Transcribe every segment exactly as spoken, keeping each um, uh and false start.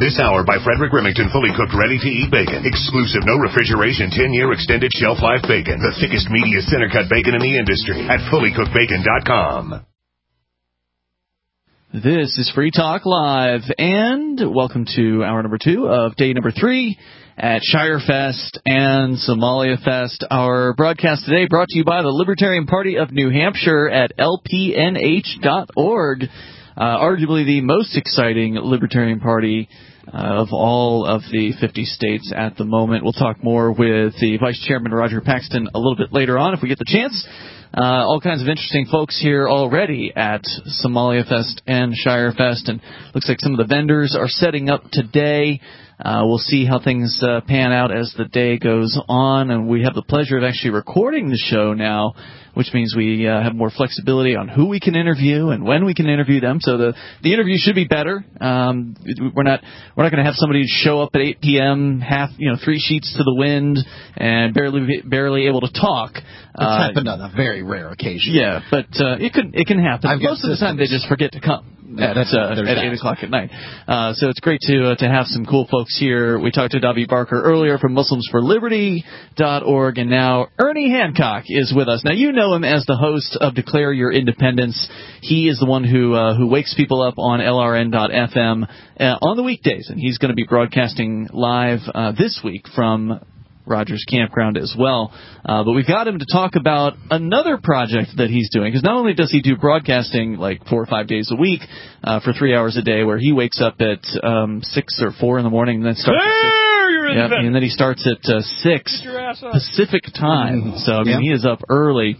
This hour by Frederick Remington, fully cooked, ready-to-eat bacon. Exclusive, no refrigeration, ten-year extended shelf life bacon. The thickest, meatiest, center-cut bacon in the industry at fully cooked bacon dot com. This is Free Talk Live, and welcome to hour number two of day number three at Shire Fest and Somalia Fest. Our broadcast today brought to you by the Libertarian Party of New Hampshire at L P N H dot org. Uh, arguably the most exciting Libertarian Party uh, of all of the fifty states at the moment. We'll talk more with the Vice Chairman, Roger Paxton, a little bit later on if we get the chance. Uh, all kinds of interesting folks here already at Somalia Fest and Shire Fest, and looks like some of the vendors are setting up today. Uh, we'll see how things uh, pan out as the day goes on, and we have the pleasure of actually recording the show now, which means we uh, have more flexibility on who we can interview and when we can interview them. So the the interview should be better. Um, we're not we're not going to have somebody show up at eight p.m. half you know three sheets to the wind and barely barely able to talk. It's uh, happened on a very rare occasion. Yeah, but uh, it can it can happen. I've Most of the time they just forget to come. Yeah, at uh, at eight o'clock at night. Uh, so it's great to uh, to have some cool folks here. We talked to Davi Barker earlier from Muslims for Liberty dot org, and now Ernie Hancock is with us. Now, you know him as the host of Declare Your Independence. He is the one who uh, who wakes people up on L R N dot F M uh, on the weekdays, and he's going to be broadcasting live uh, this week from Rogers Campground as well. Uh, but we've got him to talk about another project that he's doing, because not only does he do broadcasting like four or five days a week uh, for three hours a day, where he wakes up at um, six or four in the morning and then starts at six. Yep, and then he starts at uh, six Pacific time. Mm-hmm. So I mean, yep. He is up early.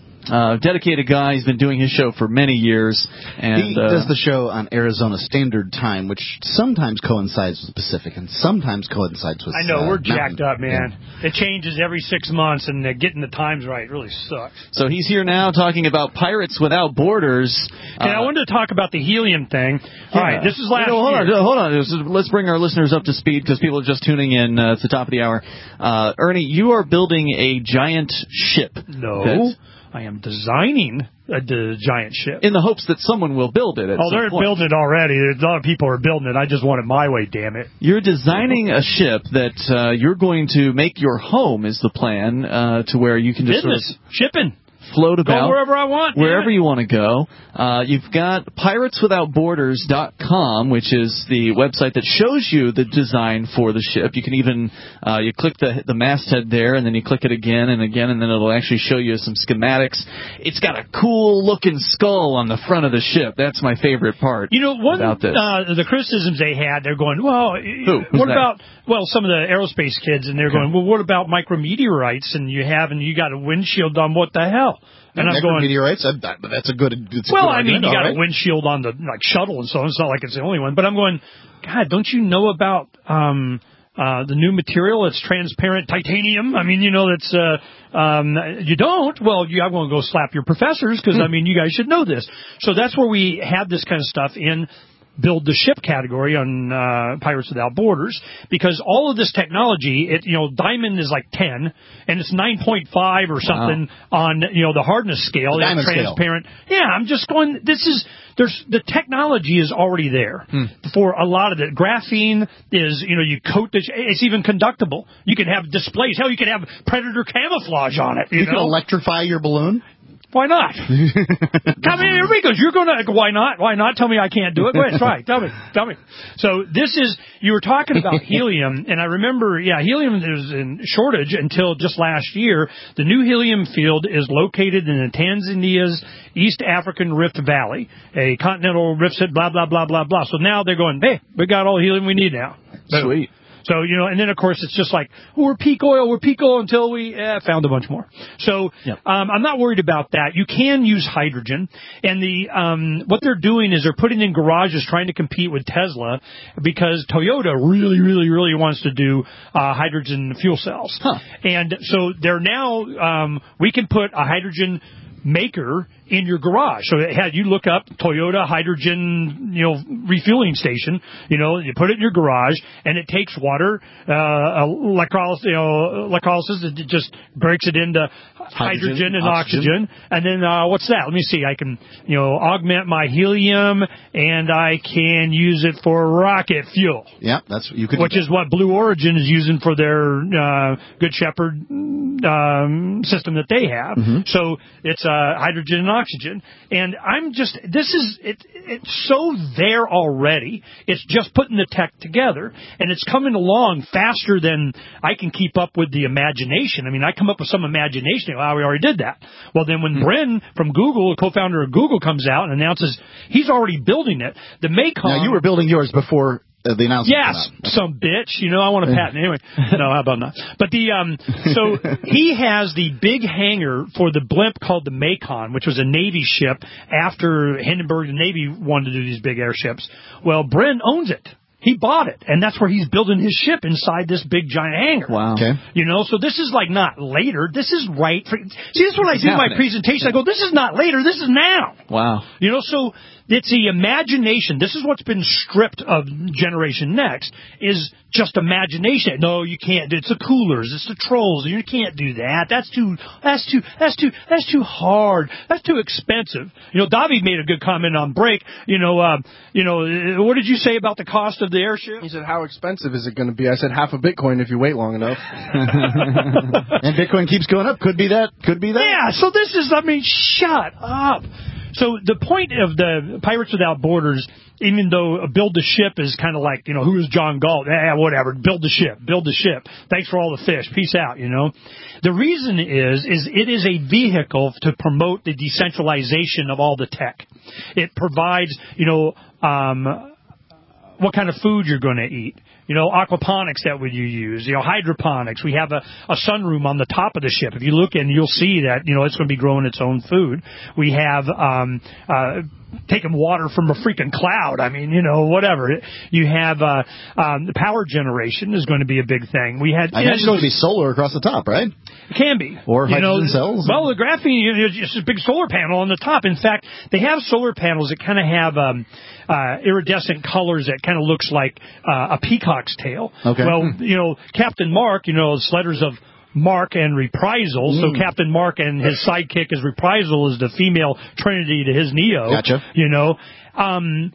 Uh, dedicated guy. He's been doing his show for many years. And, he uh, does the show on Arizona Standard Time, which sometimes coincides with Pacific and sometimes coincides with I know, uh, we're Mountain. jacked up, man. Yeah. It changes every six months, and uh, getting the times right really sucks. So he's here now talking about Pirates Without Borders. And uh, I wanted to talk about the helium thing. Yeah. All right, this is last you know, hold year. on, hold on. Let's bring our listeners up to speed, because people are just tuning in uh, at the top of the hour. Uh, Ernie, you are building a giant ship. No. That, I am designing a, a giant ship. In the hopes that someone will build it at Oh, some they're point. building it already. A lot of people are building it. I just want it my way, damn it. You're designing a ship that uh, you're going to make your home, is the plan, uh, to where you can just Business. sort of Shipping. float about. Go wherever I want. Wherever you want to go. Uh, you've got Pirates Without Borders dot com, which is the website that shows you the design for the ship. You can even, uh, you click the the masthead there, and then you click it again and again, and then it'll actually show you some schematics. It's got a cool-looking skull on the front of the ship. That's my favorite part You know, one about this. Uh, the criticisms they had, they're going, well, Who? what that? about, well, some of the aerospace kids, and they're Okay. going, well, what about micrometeorites, and you have, and you got a windshield on, what the hell? And I'm going, meteorites. That's a good. It's a well, good I mean, argument, you got right. a windshield on the like shuttle and so on. It's not like it's the only one. But I'm going, God, don't you know about um, uh, the new material? It's transparent titanium. I mean, you know, that's uh, um, you don't. Well, you, I'm going to go slap your professors because I mean, you guys should know this. So that's where we have this kind of stuff in build the ship category on uh, Pirates Without Borders, because all of this technology, it you know, diamond is like ten, and it's nine point five or something wow. on you know the hardness scale. The diamond transparent. Scale. Yeah, I'm just going. This is there's the technology is already there hmm. for a lot of it. Graphene is you know you coat this. It's even conductible. You can have displays. Hell, you can have predator camouflage on it. You, you know? can electrify your balloon. Why not? Come in, everybody goes, you're going to, why not? Why not? Tell me I can't do it. Go ahead, try. Tell me. Tell me. So this is, you were talking about helium, and I remember, yeah, helium is in shortage until just last year. The new helium field is located in the Tanzania's East African Rift Valley, a continental rift, blah, blah, blah, blah, blah. So now they're going, hey, we got all the helium we need now. Sweet. So, you know, and then, of course, it's just like, oh, we're peak oil, we're peak oil until we eh, found a bunch more. So yep. um, I'm not worried about that. You can use hydrogen. And the um, what they're doing is they're putting in garages trying to compete with Tesla, because Toyota really, really, really wants to do uh, hydrogen fuel cells. Huh. And so they're now, um, we can put a hydrogen maker in your garage. So it had you look up Toyota hydrogen, you know, refueling station. You know, you put it in your garage, and it takes water, uh, electrolysis, you know, electrolysis. It just breaks it into hydrogen, hydrogen and oxygen. oxygen. And then uh, what's that? Let me see. I can, you know, augment my helium, and I can use it for rocket fuel. Yeah, that's you could. Which is what Blue Origin is using for their uh, Good Shepherd um, system that they have. Mm-hmm. So it's uh, hydrogen and oxygen. And I'm just, this is, it, it's so there already. It's just putting the tech together. And it's coming along faster than I can keep up with the imagination. I mean, I come up with some imagination. Wow, we already did that. Well, then when mm-hmm. Bren from Google, co-founder of Google, comes out and announces he's already building it, the Macon... Now, you were building yours before... Uh, the announcement. Yes, some bitch. You know, I want a patent anyway. No, how about not? But the um, so he has the big hangar for the blimp called the Macon, which was a Navy ship after Hindenburg. The Navy wanted to do these big airships. Well, Bren owns it. He bought it, and that's where he's building his ship, inside this big giant hangar. Wow. Okay. You know, so this is like not later. This is right. For, see, this is when I do happening. my presentation. I go, this is not later. This is now. Wow. You know, so it's the imagination. This is what's been stripped of Generation Next, is just imagination. No, you can't. It's the coolers. It's the trolls. You can't do that. That's too, that's too, that's too, that's too hard. That's too expensive. You know, Davi made a good comment on break. You know, uh, you know, what did you say about the cost of the airship? He said, how expensive is it going to be? I said, half a Bitcoin if you wait long enough. And Bitcoin keeps going up. Could be that. Could be that. Yeah, so this is, I mean, shut up. So the point of the Pirates Without Borders, even though Build the Ship is kind of like, you know, who is John Galt? Eh, whatever. Build the ship. Build the ship. Thanks for all the fish. Peace out, you know. The reason is, is it is a vehicle to promote the decentralization of all the tech. It provides, you know, um, what kind of food you're going to eat. You know, aquaponics, that would you use. You know, hydroponics. We have a, a sunroom on the top of the ship. If you look in, you'll see that, you know, it's going to be growing its own food. We have um, uh, taking water from a freaking cloud. I mean, you know, whatever. You have uh, um, the power generation is going to be a big thing. We had. I imagine it's going to be solar across the top, right? It can be. Or you hydrogen know, cells. Well, the graphene, you know, it's just a big solar panel on the top. In fact, they have solar panels that kind of have um, uh, iridescent colors that kind of looks like uh, a peacock's tail. Okay. Well, you know, Captain Mark, you know, it's letters of Mark and Reprisal. Mm. So Captain Mark and his sidekick is Reprisal, is the female trinity to his Neo. Gotcha. You know, um,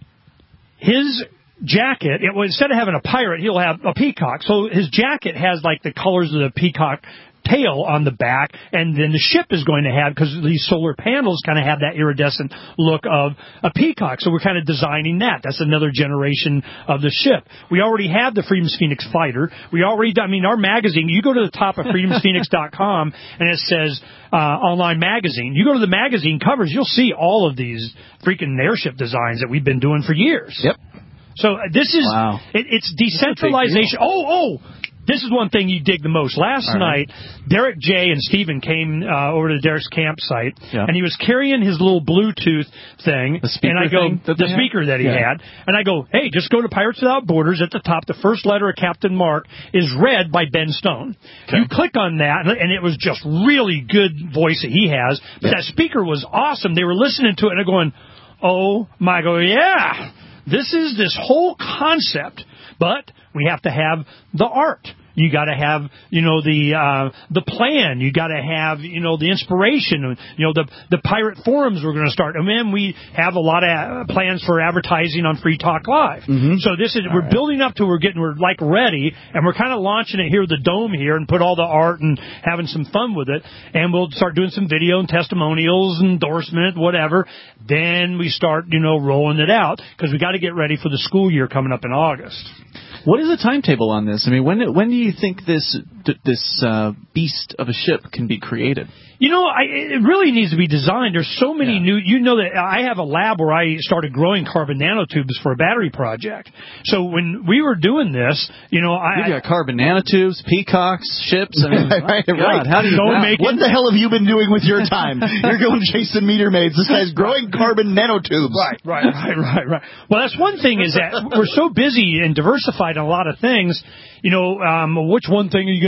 his jacket, it was, instead of having a pirate, he'll have a peacock. So his jacket has like the colors of the peacock tail on the back, and then the ship is going to have, because these solar panels kind of have that iridescent look of a peacock. So we're kind of designing that. That's another generation of the ship. We already have the Freedom's Phoenix fighter. We already, I mean, our magazine, you go to the top of freedoms phoenix dot com and it says uh, online magazine. You go to the magazine covers, you'll see all of these freaking airship designs that we've been doing for years. Yep. So uh, this is, wow. it, it's decentralization. Oh, oh! This is one thing you dig the most. Last All night, right. Derek J. and Steven came uh, over to Derek's campsite, yeah. and he was carrying his little Bluetooth thing. The speaker and I go, thing that the speaker had? that he yeah. had. And I go, hey, just go to Pirates Without Borders. At the top, the first letter of Captain Mark is read by Ben Stone. Okay. You click on that, and it was just really good voice that he has. But yeah. that speaker was awesome. They were listening to it, and they're going, oh, my, I go, yeah, this is this whole concept, but we have to have the art. You got to have, you know, the uh, the plan. You got to have, you know, the inspiration. You know, the the pirate forums we're going to start. And then we have a lot of plans for advertising on Free Talk Live. Mm-hmm. So this is all we're right. building up to. We're getting we're like ready, and we're kind of launching it here at the Dome here, and put all the art and having some fun with it. And we'll start doing some video and testimonials, endorsement, whatever. Then we start, you know, rolling it out, because we got to get ready for the school year coming up in August. What is the timetable on this? I mean, when when do you think this this uh, beast of a ship can be created? You know, I, it really needs to be designed. There's so many yeah. new... You know that I have a lab where I started growing carbon nanotubes for a battery project. So when we were doing this, you know, I... You got carbon nanotubes, peacocks, ships. I mean, right, God, right. How do you Don't make What it? the hell have you been doing with your time? You're going chasing meter maids. This guy's growing carbon nanotubes. Right, right, right, right, right. Well, that's one thing, is that we're so busy and diversified in a lot of things. You know, um, which one thing are you going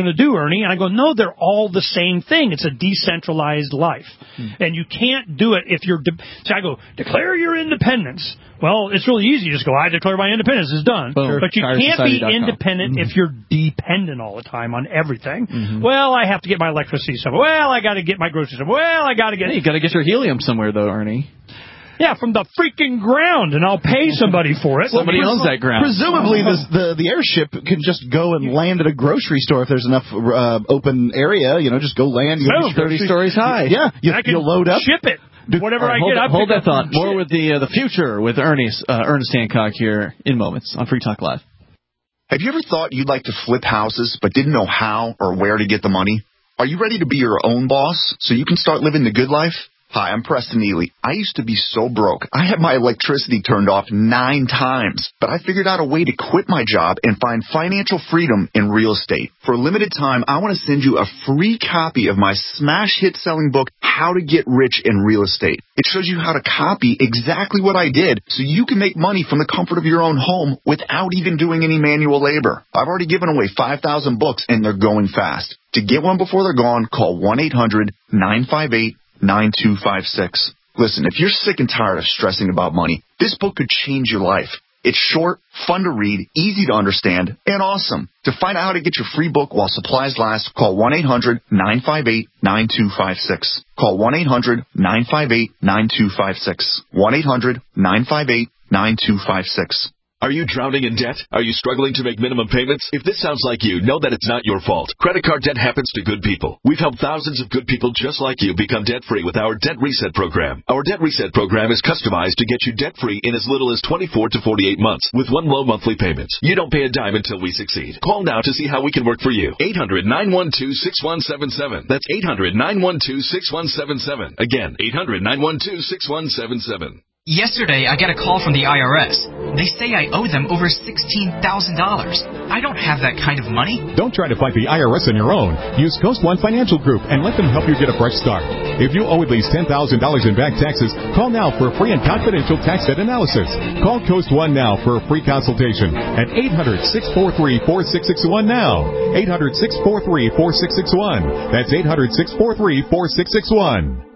going to do, Ernie? And I go, no, they're all the same thing. It's a decentralized life. Hmm. And you can't do it if you're, de- so I go, declare your independence. Well, it's really easy. You just go, I declare my independence. It's done. Boom. But you can't be independent mm-hmm. if you're dependent all the time on everything. Mm-hmm. Well, I have to get my electricity somewhere. Well, I got to get my groceries somewhere. Well, I got to get... Hey, you got to get your helium somewhere, though, Ernie. Yeah, from the freaking ground, and I'll pay somebody for it. Somebody owns that ground. Presumably, this, the the airship can just go and land at a grocery store if there's enough uh, open area. You know, just go land. No, thirty stories high. Yeah, you, I can you'll load up. Ship it. Whatever right, I get, I hold that thought. More shit. with the uh, the future with Ernest uh, Ernest Hancock here in moments on Free Talk Live. Have you ever thought you'd like to flip houses but didn't know how or where to get the money? Are you ready to be your own boss so you can start living the good life? Hi, I'm Preston Ely. I used to be so broke. I had my electricity turned off nine times, but I figured out a way to quit my job and find financial freedom in real estate. For a limited time, I want to send you a free copy of my smash hit selling book, How to Get Rich in Real Estate. It shows you how to copy exactly what I did so you can make money from the comfort of your own home without even doing any manual labor. I've already given away five thousand books and they're going fast. To get one before they're gone, call one eight hundred nine five eight nine two five six. Listen, if you're sick and tired of stressing about money, this book could change your life. It's short, fun to read, easy to understand, and awesome. To find out how to get your free book while supplies last, call one eight hundred nine five eight nine two five six. Call one eight hundred nine five eight nine two five six. one eight hundred nine five eight nine two five six. Are you drowning in debt? Are you struggling to make minimum payments? If this sounds like you, know that it's not your fault. Credit card debt happens to good people. We've helped thousands of good people just like you become debt-free with our Debt Reset program. Our Debt Reset program is customized to get you debt-free in as little as twenty-four to forty-eight months with one low monthly payment. You don't pay a dime until we succeed. Call now to see how we can work for you. eight hundred nine one two six one seven seven. That's eight hundred nine one two six one seven seven. Again, eight hundred nine one two six one seven seven. Yesterday, I got a call from the I R S. They say I owe them over sixteen thousand dollars. I don't have that kind of money. Don't try to fight the I R S on your own. Use Coast One Financial Group and let them help you get a fresh start. If you owe at least ten thousand dollars in back taxes, call now for a free and confidential tax debt analysis. Call Coast One now for a free consultation at eight hundred six four three four six six one now. eight hundred six four three four six six one. That's eight hundred six four three four six six one.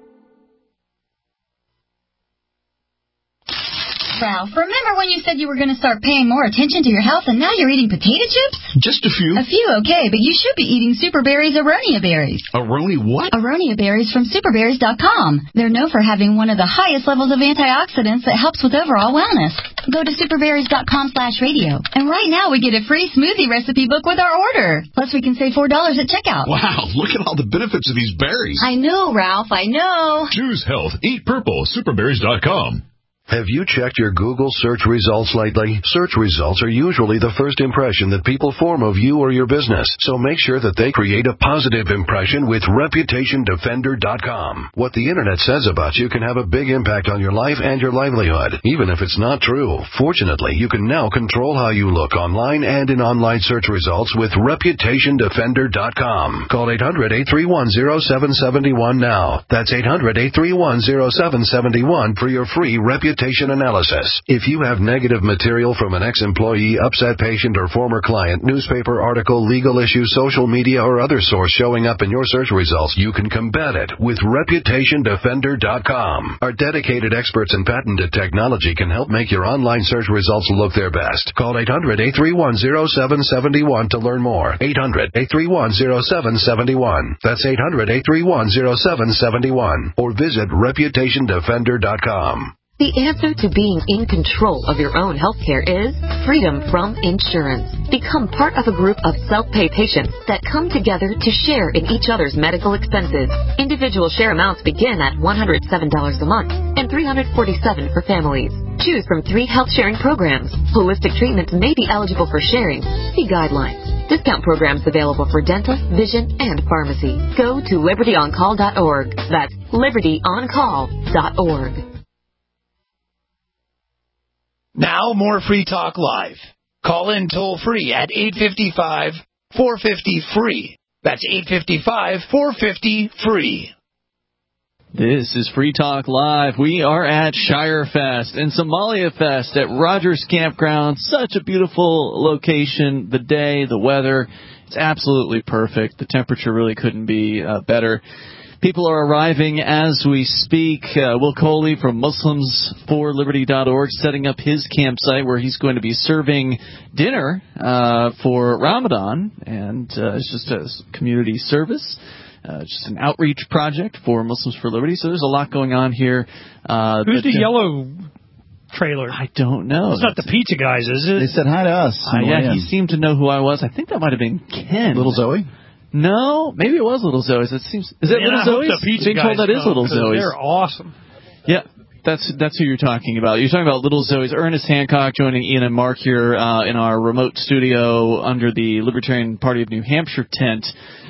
Ralph, remember when you said you were going to start paying more attention to your health and now you're eating potato chips? Just a few. A few, okay, but you should be eating Super Berries Aronia berries. Aroni what? Aronia berries from super berries dot com. They're known for having one of the highest levels of antioxidants that helps with overall wellness. Go to super berries dot com slash radio. And right now we get a free smoothie recipe book with our order. Plus we can save four dollars at checkout. Wow, look at all the benefits of these berries. I know, Ralph, I know. Choose health. Eat purple. super berries dot com. Have you checked your Google search results lately? Search results are usually the first impression that people form of you or your business, so make sure that they create a positive impression with reputation defender dot com. What the Internet says about you can have a big impact on your life and your livelihood, even if it's not true. Fortunately, you can now control how you look online and in online search results with reputation defender dot com. Call eight hundred eight three one zero seven seven one now. That's eight hundred eight three one zero seven seven one for your free reputation analysis. If you have negative material from an ex-employee, upset patient, or former client, newspaper article, legal issue, social media, or other source showing up in your search results, you can combat it with reputation defender dot com. Our dedicated experts in patented technology can help make your online search results look their best. Call eight hundred eight three one zero seven seven one to learn more. eight hundred eight three one zero seven seven one. That's eight hundred eight three one zero seven seven one. Or visit reputation defender dot com. The answer to being in control of your own healthcare is freedom from insurance. Become part of a group of self-pay patients that come together to share in each other's medical expenses. Individual share amounts begin at one hundred seven dollars a month and three hundred forty-seven dollars for families. Choose from three health sharing programs. Holistic treatments may be eligible for sharing. See guidelines. Discount programs available for dental, vision, and pharmacy. Go to liberty on call dot org. That's liberty on call dot org. Now more Free Talk Live. Call in toll free at eight five five, four five zero, free. That's eight five five, four five zero, free. This is Free Talk Live. We are at Shire Fest and Somalia Fest at Rogers Campground. Such a beautiful location. The day, the weather, it's absolutely perfect. The temperature really couldn't be uh, better. People are arriving as we speak. Uh, Will Coley from Muslims for Liberty dot org setting up his campsite where he's going to be serving dinner uh, for Ramadan. And uh, it's just a community service. Uh, just an outreach project for Muslims for Liberty. So there's a lot going on here. Uh, Who's the uh, yellow trailer? I don't know. It's not the pizza guys, is it? They said hi to us. Uh, yeah, he seemed to know who I was. I think that might have been Ken. Little Zoe? No, maybe it was Little Zoe's. It seems. Is it Man, Little I hope Zoe's? the pizza Being told guys that is come, Little 'cause Zoe's. They're awesome. Yeah. That's that's who you're talking about. You're talking about Little Zoe's. Ernest Hancock joining Ian and Mark here uh, in our remote studio under the Libertarian Party of New Hampshire tent.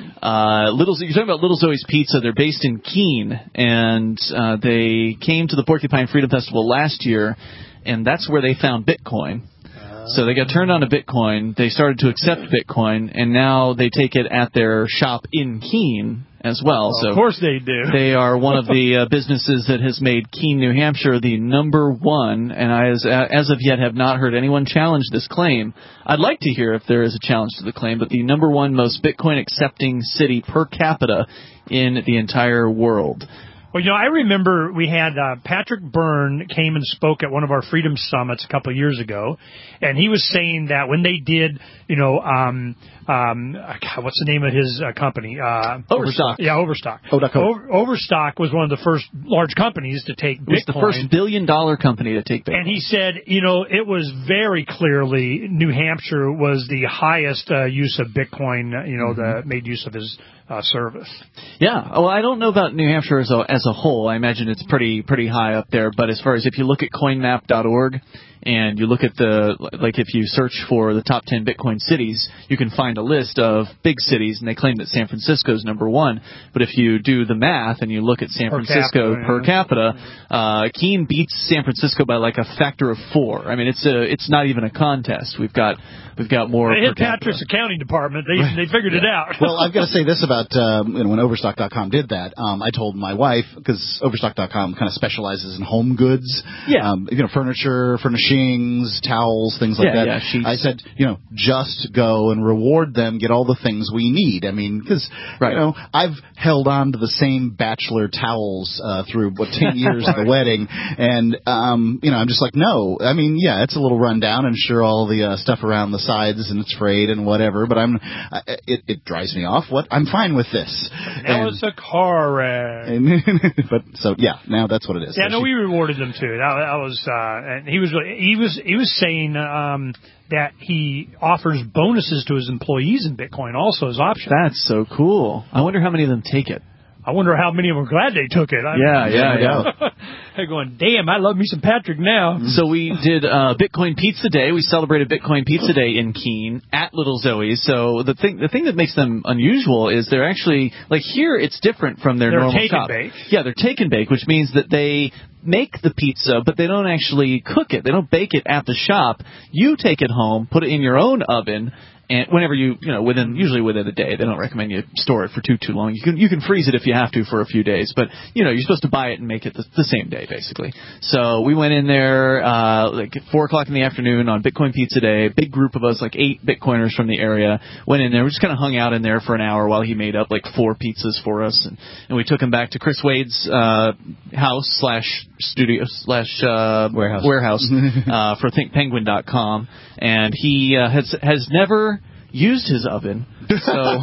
Uh, Little, you're talking about Little Zoe's Pizza. They're based in Keene, and uh, they came to the Porcupine Freedom Festival last year, and that's where they found Bitcoin. So they got turned on to Bitcoin. They started to accept Bitcoin, and now they take it at their shop in Keene as well. well so of course they do. They are one of the uh, businesses that has made Keene, New Hampshire, the number one. And I, as, as of yet, have not heard anyone challenge this claim. I'd like to hear if there is a challenge to the claim, but the number one most Bitcoin accepting city per capita in the entire world. Well, you know, I remember we had uh, Patrick Byrne came and spoke at one of our Freedom Summits a couple of years ago, and he was saying that when they did, you know, um, um, God, what's the name of his uh, company? Uh, Overstock. Yeah, Overstock. Overstock. Over, Overstock was one of the first large companies to take Bitcoin. It was the first billion-dollar company to take Bitcoin. And he said, you know, it was very clearly New Hampshire was the highest uh, use of Bitcoin, you know, Mm-hmm. that made use of his uh, service. Yeah. Well, I don't know about New Hampshire as a, as a whole. I imagine it's pretty pretty high up there. But as far as if you look at coin map dot org and you look at the, like if you search for the top ten Bitcoin cities, you can find a list of big cities, and they claim that San Francisco is number one. But if you do the math and you look at San Per Francisco capita, per yeah. capita, uh, Keene beats San Francisco by like a factor of four. I mean, it's a it's not even a contest. We've got we've got more. They per hit capita. Patrick's accounting department. They they figured it out. Well, I've got to say this about um, you know, when Overstock dot com did that. Um, I told my wife, because Overstock dot com kind of specializes in home goods, Yeah. um, you know, furniture, furnishings, towels, things like Yeah, that. yeah, sheets. I said, you know, just go and reward them, get all the things we need. I mean, because Right. you know, I've held on to the same bachelor towels uh, through what ten years of the wedding, and um, you know, I'm just like, no. I mean, yeah, it's a little rundown, and sure, all the uh, stuff around the sides and it's frayed and whatever, but I'm I, it, it drives me off. What I'm fine with this. That And- was a car wreck. and, but so yeah, now that's what it is. Yeah, So no, she- we rewarded them too. That, that was, uh, and he was, he was, he was saying um, that he offers bonuses to his employees in Bitcoin also as option. That's so cool. I wonder how many of them take it. I wonder how many of them are glad they took it. I, Yeah, yeah, yeah. They're going, damn, I love me some Patrick now. So we did uh, Bitcoin Pizza Day. We celebrated Bitcoin Pizza Day in Keene at Little Zoe's. So the thing, the thing that makes them unusual is they're actually like here. It's different from their They're normal take and shop. bake. Yeah, they're take and bake, which means that they make the pizza, but they don't actually cook it. They don't bake it at the shop. You take it home, put it in your own oven. And whenever you, you know, within usually within a day, they don't recommend you store it for too too long. You can you can freeze it if you have to for a few days, but you know you're supposed to buy it and make it the, the same day basically. So we went in there uh, like at four o'clock in the afternoon on Bitcoin Pizza Day. Big group of us, like eight Bitcoiners from the area, went in there. We just kind of hung out in there for an hour while he made up like four pizzas for us, and, and we took him back to Chris Wade's uh, house slash studio slash uh, Warehouse warehouse uh, for think penguin dot com, and he uh, has has never used his oven, so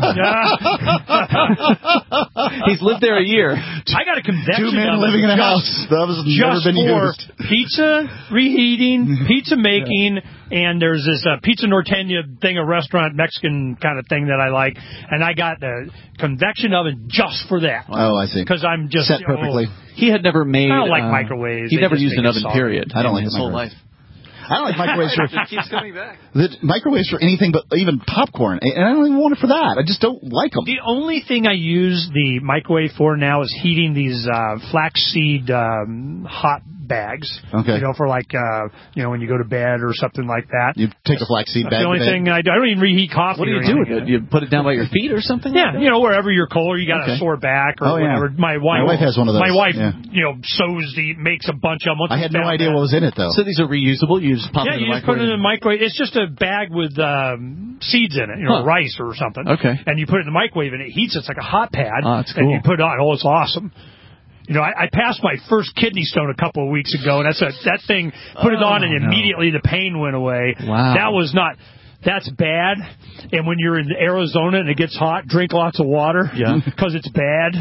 he's lived there a year. I got a convection Two men oven living in a just- house. The oven's never just been for used. pizza reheating, pizza making, and there's this uh, Pizza Norteña thing, a restaurant Mexican kind of thing that I like, and I got the convection oven just for that. Oh, I see. Because I'm just Set perfectly. oh, He had never made. I don't like uh, microwaves. He They never just used make an it oven. soggy. Period. I don't in like his whole microwaves. life. I don't like microwaves for It keeps coming back. the microwaves for anything but even popcorn, and I don't even want it for that. I just don't like them. The only thing I use the microwave for now is heating these uh, flaxseed um, hot bags. Okay. You know, for like, uh, you know, when you go to bed or something like that. You take a flaxseed That's bag the only to bed? thing I do. I don't even reheat coffee. What do you or do with anything. it? You put it down by your feet or something? Yeah, like that? you know, wherever you're cold, or you got Okay. a sore back or Oh, yeah. whatever. My wife, My wife has one of those, My wife, yeah. you know, sews the makes a bunch of them. Once I it's had no down idea bad- what was in it, though. So these are reusable? You just pop Yeah, it in you the just put microwave? it in the microwave. It's just a bag with um, seeds in it, you know, Huh. rice or something. Okay. And you put it in the microwave, and it heats. It's like a hot pad. Oh, that's And cool. you put it on. Oh, it's awesome. You know, I, I passed my first kidney stone a couple of weeks ago, and that's a, that thing, put it Oh, on, and no. immediately the pain went away. Wow. That was not... That's bad. And when you're in Arizona and it gets hot, drink lots of water. Yeah. Because it's bad.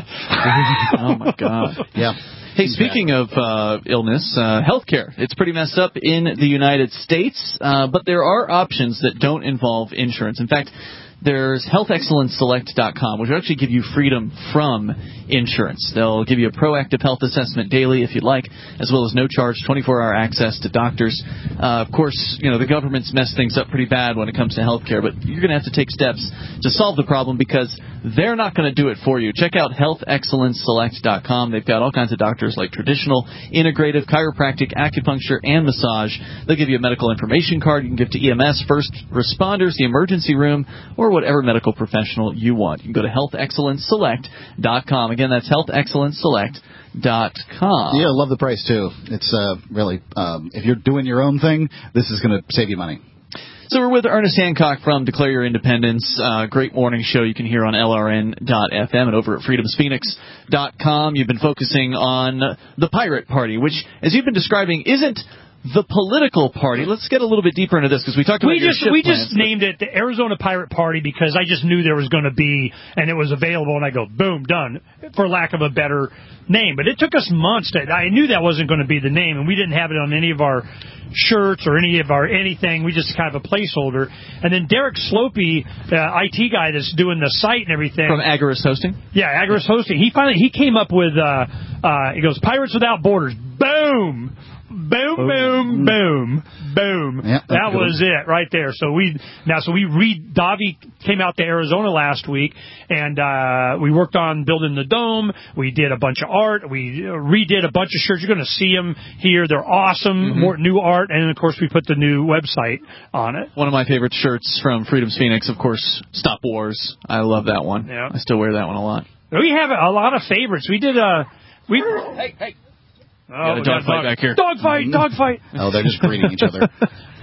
Oh, my God. Yeah. Hey, speaking of uh, illness, uh, healthcare, it's pretty messed up in the United States, uh, but there are options that don't involve insurance. In fact, there's health excellence select dot com, which will actually give you freedom from insurance. They'll give you a proactive health assessment daily if you'd like, as well as no charge twenty-four hour access to doctors. Uh, of course, you know, the government's messed things up pretty bad when it comes to healthcare, but you're going to have to take steps to solve the problem because they're not going to do it for you. Check out health excellence select dot com. They've got all kinds of doctors like traditional, integrative, chiropractic, acupuncture, and massage. They'll give you a medical information card you can give to E M S, first responders, the emergency room, or whatever medical professional you want. You can go to health excellence select dot com. Again, that's health excellence select dot com. Yeah, I love the price, too. It's uh, really, um, if you're doing your own thing, this is going to save you money. So we're with Ernest Hancock from Declare Your Independence. Uh, great morning show you can hear on L R N dot F M and over at freedoms phoenix dot com. You've been focusing on the Pirate Party, which, as you've been describing, isn't the political party. Let's get a little bit deeper into this because we talked about We your just ship we plans, just named it the Arizona Pirate Party because I just knew there was going to be, and it was available, and I go, boom, done, for lack of a better name. But it took us months to, I knew that wasn't going to be the name, and we didn't have it on any of our shirts or any of our anything. We just kind of a placeholder. And then Derek Slopey, the I T guy that's doing the site and everything. From Agorist Hosting? Yeah, Agorist Hosting. He finally, he came up with, uh, uh, he goes, Pirates Without Borders. Boom! Boom, boom, boom, boom. Yep, that good. was it right there. So we now, so we re Davi came out to Arizona last week, and uh, we worked on building the dome. We did a bunch of art. We redid a bunch of shirts. You're going to see them here. They're awesome. Mm-hmm. More new art, and of course we put the new website on it. One of my favorite shirts from Freedom's Phoenix, of course, Stop Wars. I love that one. Yeah. I still wear that one a lot. We have a lot of favorites. We did a we. Hey, hey. Oh, got a we got dog fight back here. Dog fight, dog fight. Oh, they're just greeting each other.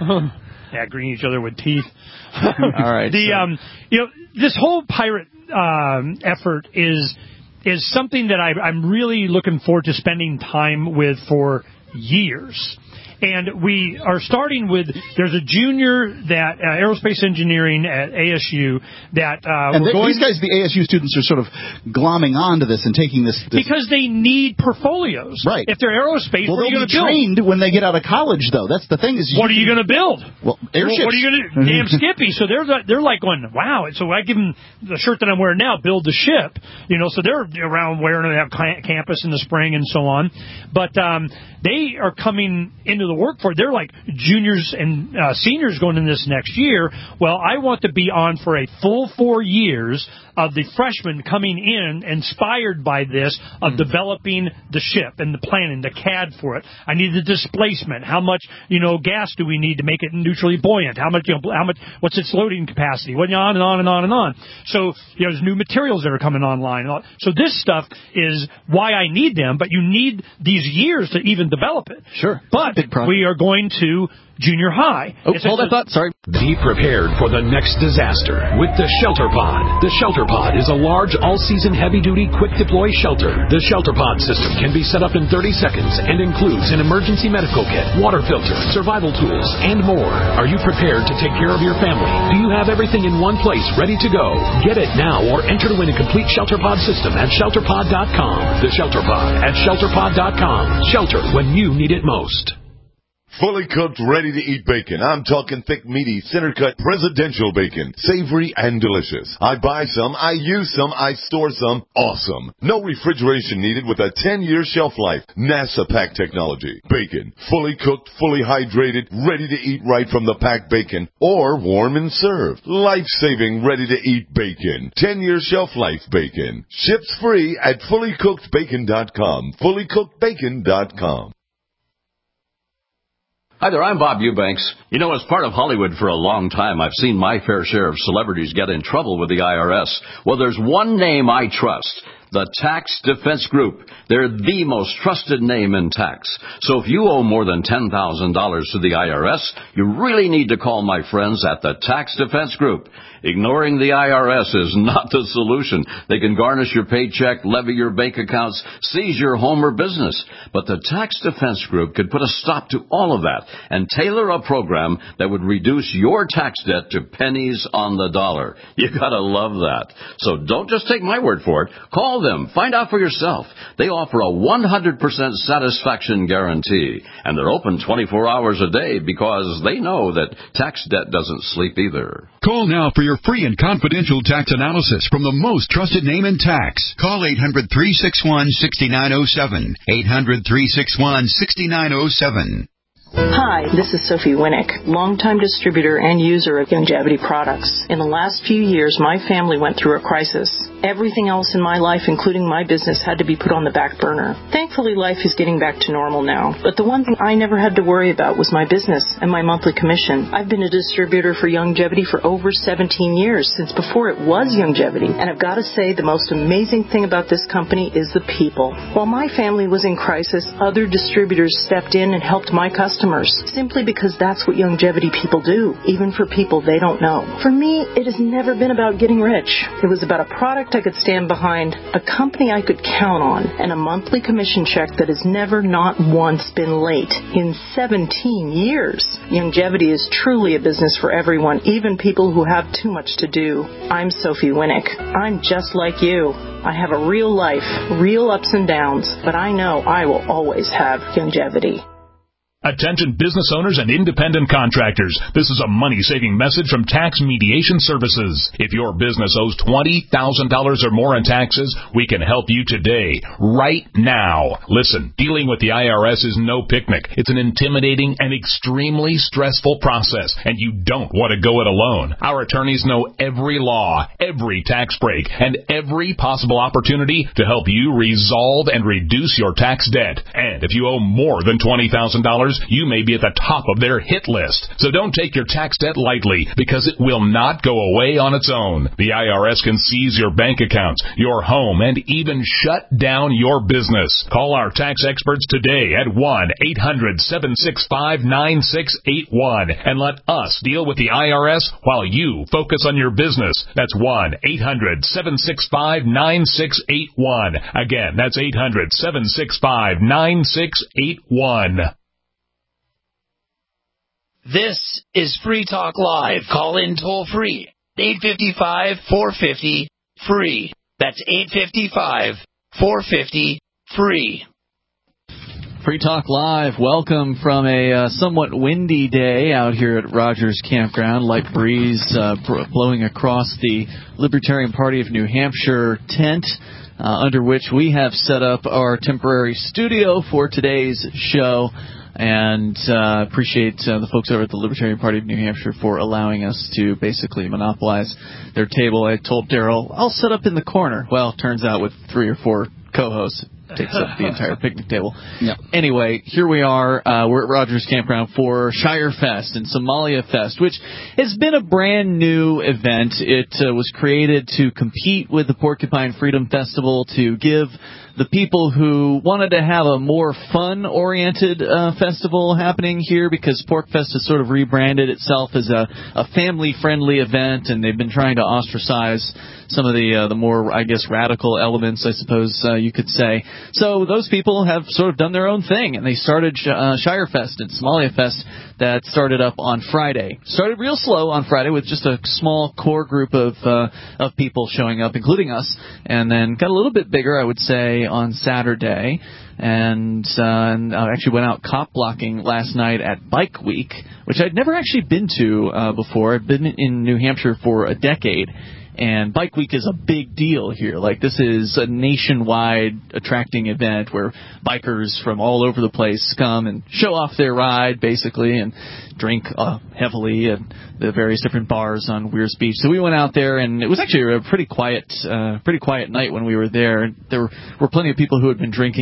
Yeah, greeting each other with teeth. All right. The so- um, you know, this whole pirate um, effort is is something that I, I'm really looking forward to spending time with for years. And we are starting with, there's a junior that, uh, aerospace engineering at A S U that, uh, and we're they, going these guys, the A S U students, are sort of glomming onto this and taking this. this because they need portfolios. Right. If they're aerospace, well, what are you they'll going be to build? trained when they get out of college, though. That's the thing. Is What are you going to build? Well, airships. What are you going to do? Damn Skippy. So they're they're like going, wow. So I give them the shirt that I'm wearing now, build the ship. You know, so they're around wearing it at campus in the spring and so on. But um, they are coming into the workforce. They're like juniors and uh, seniors going in this next year. Well, I want to be on for a full four years of the freshmen coming in, inspired by this, of mm. developing the ship and the planning, the C A D for it. I need the displacement. How much, you know, gas do we need to make it neutrally buoyant? How much, you know, how much, what's its loading capacity? What, on and on and on and on. So, you know, there's new materials that are coming online. So this stuff is why I need them, but you need these years to even develop it. Sure. But we are going to junior high. Oh, it's hold that thought. Sorry. Be prepared for the next disaster with the Shelter Pod. The Shelter Pod is a large, all-season, heavy-duty, quick-deploy shelter. The Shelter Pod system can be set up in thirty seconds and includes an emergency medical kit, water filter, survival tools, and more. Are you prepared to take care of your family? Do you have everything in one place ready to go? Get it now or enter to win a complete Shelter Pod system at shelter pod dot com. The Shelter Pod at shelter pod dot com. Shelter when you need it most. Fully cooked, ready-to-eat bacon. I'm talking thick, meaty, center-cut, presidential bacon. Savory and delicious. I buy some, I use some, I store some. Awesome. No refrigeration needed with a ten-year shelf life. NASA pack technology. Bacon. Fully cooked, fully hydrated, ready to eat right from the packed bacon. Or warm and served. Life-saving, ready-to-eat bacon. ten-year shelf life bacon. Ships free at fully cooked bacon dot com. fully cooked bacon dot com. Hi there, I'm Bob Eubanks. You know, as part of Hollywood for a long time, I've seen my fair share of celebrities get in trouble with the I R S. Well, there's one name I trust. The Tax Defense Group. They're the most trusted name in tax. So if you owe more than ten thousand dollars to the I R S, you really need to call my friends at the Tax Defense Group. Ignoring the I R S is not the solution. They can garnish your paycheck, levy your bank accounts, seize your home or business. But the Tax Defense Group could put a stop to all of that and tailor a program that would reduce your tax debt to pennies on the dollar. You gotta love that. So don't just take my word for it. Call them. Find out for yourself. They offer a one hundred percent satisfaction guarantee. And they're open twenty-four hours a day because they know that tax debt doesn't sleep either. Call now for your free and confidential tax analysis from the most trusted name in tax. Call eight hundred, three six one, six nine zero seven. eight hundred, three six one, six nine zero seven. Hi, this is Sophie Winnick, longtime distributor and user of Youngevity products. In the last few years, my family went through a crisis. Everything else in my life, including my business, had to be put on the back burner. Thankfully, life is getting back to normal now. But the one thing I never had to worry about was my business and my monthly commission. I've been a distributor for Youngevity for over seventeen years, since before it was Youngevity. And I've got to say, the most amazing thing about this company is the people. While my family was in crisis, other distributors stepped in and helped my customers, simply because that's what Youngevity people do, even for people they don't know. For me, it has never been about getting rich. It was about a product I could stand behind, a company I could count on, and a monthly commission check that has never not once been late in seventeen years. Youngevity is truly a business for everyone, even people who have too much to do. I'm Sophie Winnick. I'm just like you. I have a real life, real ups and downs, but I know I will always have Youngevity. Attention business owners and independent contractors. This is a money-saving message from Tax Mediation Services. If your business owes twenty thousand dollars or more in taxes, we can help you today, right now. Listen, dealing with the I R S is no picnic. It's an intimidating and extremely stressful process, and you don't want to go it alone. Our attorneys know every law, every tax break, and every possible opportunity to help you resolve and reduce your tax debt. And if you owe more than twenty thousand dollars, you may be at the top of their hit list. So don't take your tax debt lightly, because it will not go away on its own. The I R S can seize your bank accounts, your home, and even shut down your business. Call our tax experts today at one eight hundred, seven six five, nine six eight one and let us deal with the I R S while you focus on your business. That's one eight hundred, seven six five, nine six eight one. Again, that's eight hundred, seven six five, nine six eight one. This is Free Talk Live. Call in toll free. eight five five, four five zero, free. That's eight five five, four five zero, free. Free Talk Live. Welcome from a uh, somewhat windy day out here at Rogers Campground. Light breeze uh, blowing across the Libertarian Party of New Hampshire tent, uh, under which we have set up our temporary studio for today's show. And uh, appreciate uh, the folks over at the Libertarian Party of New Hampshire for allowing us to basically monopolize their table. I told Daryl, I'll set up in the corner. Well, turns out with three or four co-hosts, it takes up the entire picnic table. Yep. Anyway, here we are. Uh, we're at Rogers Campground for Shire Fest and Somalia Fest, which has been a brand new event. It uh, was created to compete with the Porcupine Freedom Festival, to give the people who wanted to have a more fun-oriented uh, festival happening here, because PorcFest has sort of rebranded itself as a, a family-friendly event, and they've been trying to ostracise some of the uh, the more, I guess, radical elements, I suppose uh, you could say. So those people have sort of done their own thing, and they started uh, Shire Fest and Somalia Fest that started up on Friday. Started real slow on Friday with just a small core group of uh, of people showing up, including us, and then got a little bit bigger, I would say, on Saturday. And, uh, and I actually went out cop blocking last night at Bike Week, which I'd never actually been to uh, before. I've been in New Hampshire for a decade. And Bike Week is a big deal here. Like, this is a nationwide attracting event where bikers from all over the place come and show off their ride, basically, and drink uh, heavily at the various different bars on Weirs Beach. So we went out there, and it was actually a pretty quiet, uh, pretty quiet night when we were there. There were, were plenty of people who had been drinking, but the cops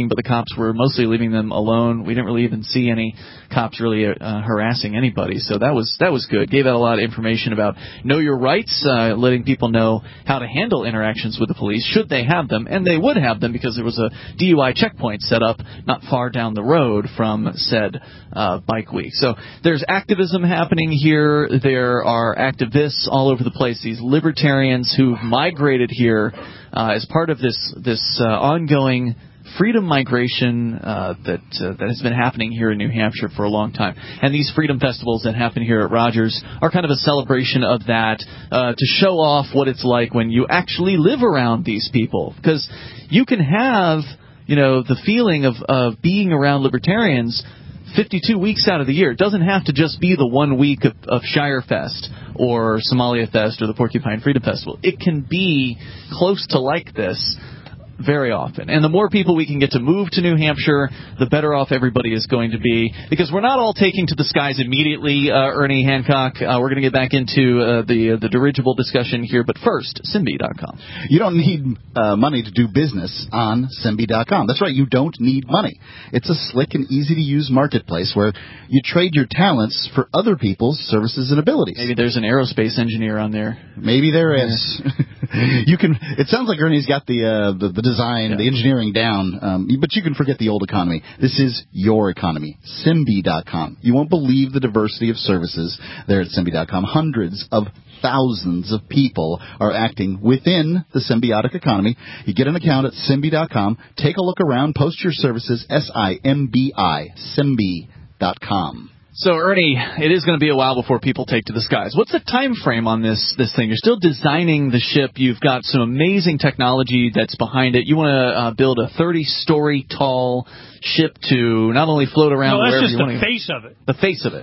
cops were mostly leaving them alone. We didn't really even see any cops really uh, harassing anybody. So that was that was good. Gave out a lot of information about know your rights, uh, letting people know how to handle interactions with the police, should they have them. And they would have them because there was a D U I checkpoint set up not far down the road from said uh, bike week. So there's activism happening here. There are activists all over the place, these libertarians who've migrated here uh, as part of this this uh, ongoing freedom migration uh, that uh, that has been happening here in New Hampshire for a long time. And these freedom festivals that happen here at Rogers are kind of a celebration of that uh, to show off what it's like when you actually live around these people. Because you can have, you know, the feeling of, of being around libertarians fifty-two weeks out of the year. It doesn't have to just be the one week of, of Shire Fest or Somalia Fest or the Porcupine Freedom Festival. It can be close to like this very often. And the more people we can get to move to New Hampshire, the better off everybody is going to be. Because we're not all taking to the skies immediately, uh, Ernie Hancock. Uh, we're going to get back into uh, the uh, the dirigible discussion here. But first, Simbi dot com. You don't need uh, money to do business on Simbi dot com. That's right, you don't need money. It's a slick and easy-to-use marketplace where you trade your talents for other people's services and abilities. Maybe there's an aerospace engineer on there. Maybe there is. You can. It sounds like Ernie's got the uh, the, the design, yeah. the engineering down, um, but you can forget the old economy. This is your economy. Simbi dot com. You won't believe the diversity of services there at Simbi dot com. Hundreds of thousands of people are acting within the symbiotic economy. You get an account at Simbi dot com. Take a look around. Post your services. S I M B I. Simbi dot com. So, Ernie, it is going to be a while before people take to the skies. What's the time frame on this this thing? You're still designing the ship. You've got some amazing technology that's behind it. You want to uh, build a thirty-story tall ship to not only float around no, that's wherever just you want to. The face of it. The face of it.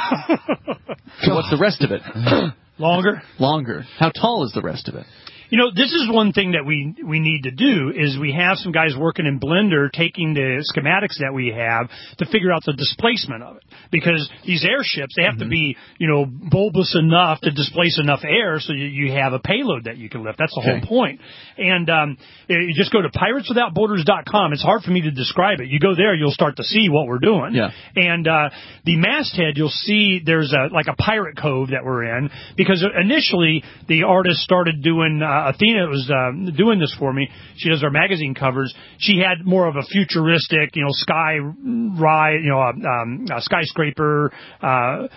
So what's the rest of it? Longer. Longer. How tall is the rest of it? You know, this is one thing that we we need to do is we have some guys working in Blender taking the schematics that we have to figure out the displacement of it. Because these airships, they have mm-hmm. to be, you know, bulbous enough to displace enough air so you, you have a payload that you can lift. That's the okay. whole point. And um, you just go to pirates without borders dot com. It's hard for me to describe it. You go there, you'll start to see what we're doing. Yeah. And uh, the masthead, you'll see there's a like a pirate cove that we're in. Because initially, the artist started doing... Uh, Athena was uh, doing this for me. She does our magazine covers. She had more of a futuristic, you know, sky ride, you know, um, a skyscraper uh, uh,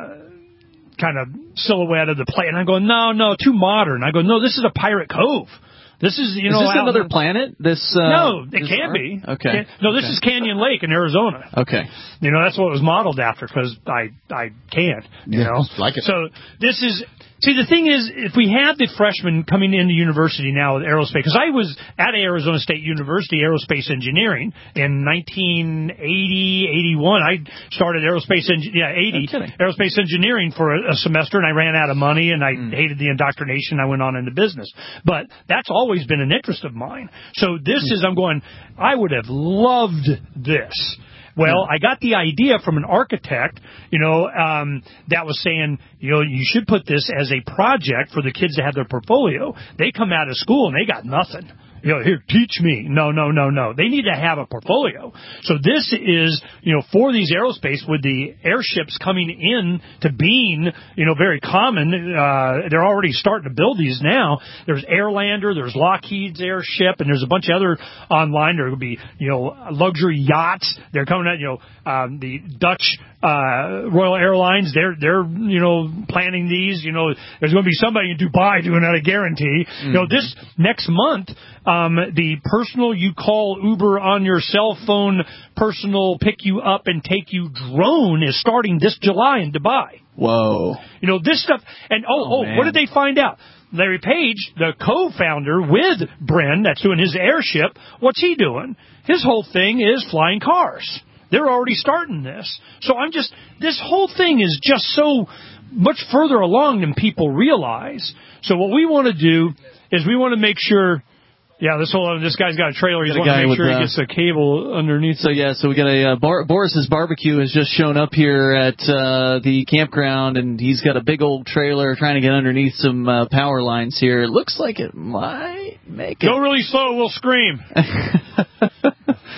kind of silhouette of the plane. And I'm going, no, no, too modern. I go, no, this is a pirate cove. This is, you is know, this another planet? This uh, no, it this can art? be. Okay. Can, no, this okay. is Canyon Lake in Arizona. Okay. You know, that's what it was modeled after because I I can. You yeah, know, like it. So this is. See, the thing is, if we had the freshmen coming into university now with aerospace, because I was at Arizona State University Aerospace Engineering in nineteen eighty, eighty-one. I started aerospace, engi- yeah, eighty, aerospace engineering for a, a semester, and I ran out of money, and I mm. hated the indoctrination. I went on into business. But that's always been an interest of mine. So this mm. is, I'm going, I would have loved this. Well, I got the idea from an architect, you know, um, that was saying, you know, you should put this as a project for the kids to have their portfolio. They come out of school and they got nothing. You know, here, teach me. No, no, no, no. They need to have a portfolio. So this is, you know, for these aerospace, with the airships coming in to being, you know, very common. Uh, they're already starting to build these now. There's Airlander, there's Lockheed's airship, and there's a bunch of other online. There will be, you know, luxury yachts. They're coming out, you know, um, the Dutch uh, Royal Airlines. They're, they're, you know, planning these. You know, there's going to be somebody in Dubai doing that, I guarantee. Mm-hmm. You know, this next month, Um, the personal you call Uber on your cell phone, personal pick you up and take you drone is starting this July in Dubai. Whoa. You know, this stuff. And, oh, oh, oh what did they find out? Larry Page, the co-founder with Bren, that's doing his airship, what's he doing? His whole thing is flying cars. They're already starting this. So I'm just, this whole thing is just so much further along than people realize. So what we want to do is we want to make sure. Yeah, this whole this guy's got a trailer. He's want to make sure he gets a cable underneath. So yeah, so we got a uh, Bar- Boris's Barbecue has just shown up here at uh, the campground, and he's got a big old trailer trying to get underneath some uh, power lines here. It looks like it might make it. Go really slow, we'll scream.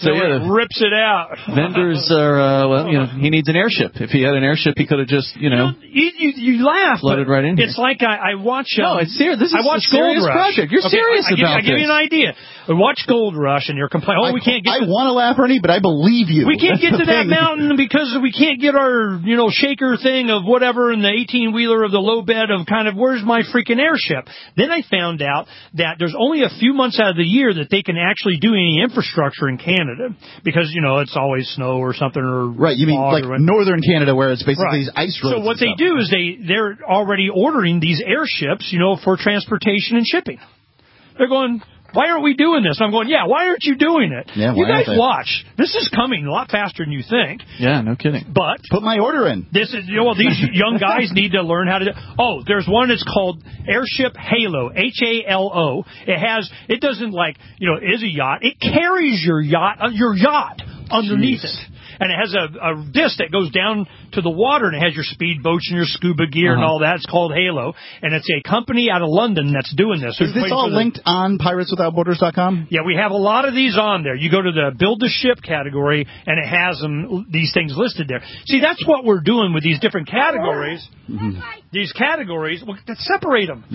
So yeah, it rips it out. Vendors are, uh, well, you know, he needs an airship. If he had an airship, he could have just, you know, you, you, you laugh. Floated right in. It's here. like I, I watch. Um, no, it's serious. This is I watch a serious Gold Rush. project. You're okay, serious I, I about give, I this. give you an idea. I watch Gold Rush, and you're complaining. Oh, I, we can't get. I to, want to laugh, Ernie, but I believe you. We can't get to that mountain because we can't get our, you know, shaker thing of whatever in the eighteen wheeler of the low bed of kind of where's my freaking airship. Then I found out that there's only a few months out of the year that they can actually do any infrastructure in Canada because, you know, it's always snow or something or right. You mean like northern Canada where it's basically right. ice roads. So what they stuff. do is they they're already ordering these airships, you know, for transportation and shipping. They're going, why aren't we doing this? And I'm going, yeah, why aren't you doing it? Yeah, you why guys aren't they? watch. This is coming a lot faster than you think. Yeah, no kidding. But put my order in. This is, you know, well, these young guys need to learn how to do. Oh, there's one that's called Airship Halo, H A L O. It has, it doesn't like, you know, it is a yacht. It carries your yacht, uh, your yacht underneath Jeez. it. And it has a, a disc that goes down to the water, and it has your speedboats and your scuba gear uh-huh. and all that. It's called Halo, and it's a company out of London that's doing this. Is this all linked on pirates without borders dot com? Yeah, we have a lot of these on there. You go to the Build the Ship category, and it has them these things listed there. See, that's what we're doing with these different categories. Mm-hmm. These categories, well, let's separate them.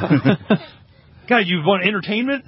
God, you want entertainment?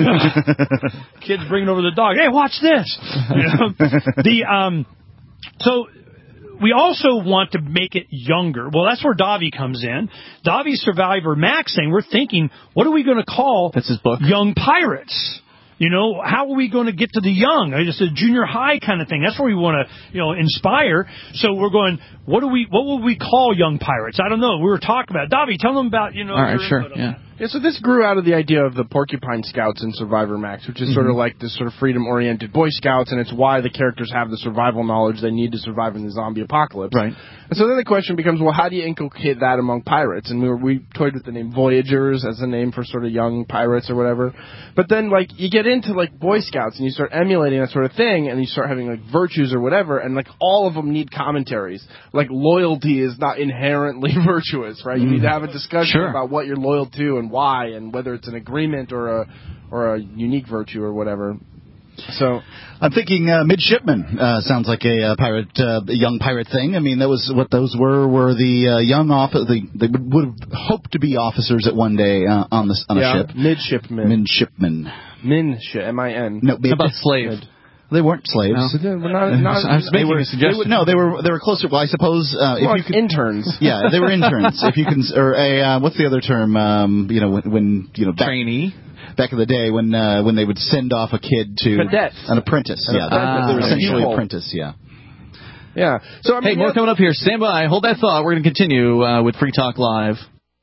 Kids bringing over the dog. Hey, watch this. You know? the um, so we also want to make it younger. Well, that's where Davi comes in. Davi's Survivor Max thing. We're thinking, what are we going to call? That's his book. Young Pirates. You know, how are we going to get to the young? It's a junior high kind of thing. That's where we want to, you know, inspire. So we're going, what do we, what will we call young pirates? I don't know. We were talking about. Davi, tell them about, you know. All right, sure, yeah. Yeah, so this grew out of the idea of the Porcupine Scouts in Survivor Max, which is mm-hmm. sort of like this sort of freedom-oriented Boy Scouts, and it's why the characters have the survival knowledge they need to survive in the zombie apocalypse. Right. And so then the question becomes, well, how do you inculcate that among pirates? And we were, we toyed with the name Voyagers as a name for sort of young pirates or whatever. But then, like, you get into, like, Boy Scouts, and you start emulating that sort of thing, and you start having, like, virtues or whatever, and, like, all of them need commentaries. Like, loyalty is not inherently virtuous, right? You need to have a discussion sure. about what you're loyal to and why, and whether it's an agreement or a or a unique virtue or whatever. So I'm thinking uh, midshipman uh, sounds like a uh, pirate, uh, a young pirate thing. I mean, that was what those were. Were the uh, young off the they would, would have hoped to be officers at one day uh, on this on yeah, a ship. Midshipman. Midshipman. Minship. M I N. No, mid- How about slave? Mid- They weren't slaves. No, not, not, I was making were, a suggestion. Were, no, they were they were closer. Well, I suppose uh, if well, you could, interns. Yeah, they were interns. If you can, or a uh, what's the other term? Um, you know, when, when you know, back, trainee. Back in the day, when uh, when they would send off a kid to Cadet. an apprentice. An yeah, apprentice. they were Ah, essentially okay. apprentice. Yeah. Yeah. So I mean, hey, more coming up here. Stand by. Hold that thought. We're going to continue uh, with Free Talk Live.